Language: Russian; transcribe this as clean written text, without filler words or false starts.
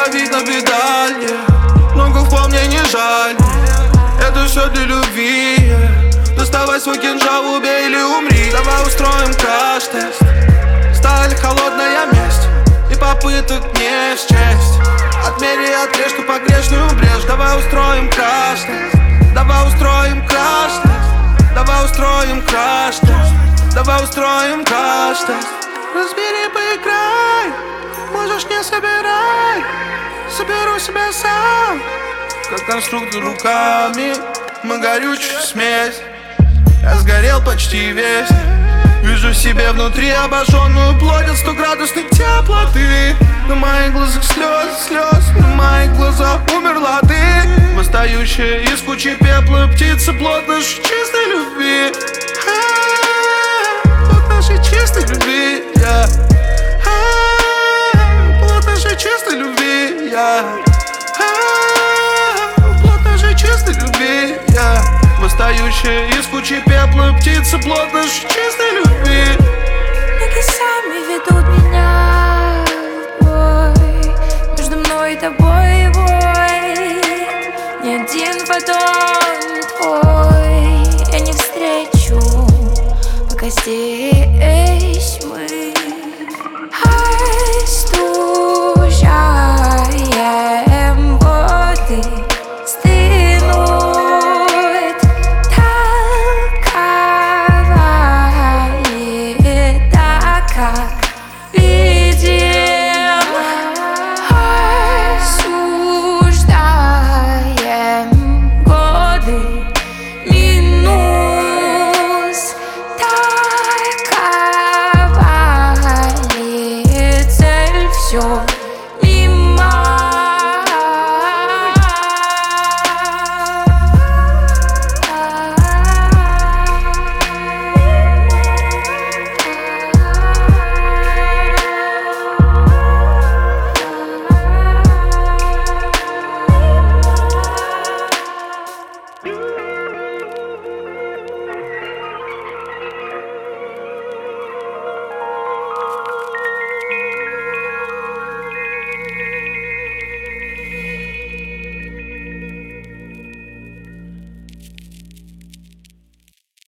давить на педаль, много в пол мне не жаль. Это все для любви. Доставай свой кинжал, убей или умри. Давай устроим краш-тест. Сталь, холодная месть и попыток не счесть. Отмери, отрежь ту погрешную брешь. Давай устроим краш-тест. Давай устроим краш-тест. Давай устроим краш-тест. Давай устроим краш-тест. Разбери, поиграй. Можешь не собирай. Соберу себя сам, как конструктор руками. Мы горючая смесь. Я сгорел почти весь. Вижу себе внутри обожженную плоть от 100-градусной теплоты. На моих глазах слез, на моих глазах умерла ты. Восстающая из кучи пепла птица, плод нашей чистой любви. Плод нашей чистой любви, плод нашей чистой любви, плод нашей чистой любви, восстающая из кучи пепла птица, плод нашей чистой любви. Ноги сами ведут меня в бой, между мной и тобой бой. Ни один подон твой я не встречу, пока здесь.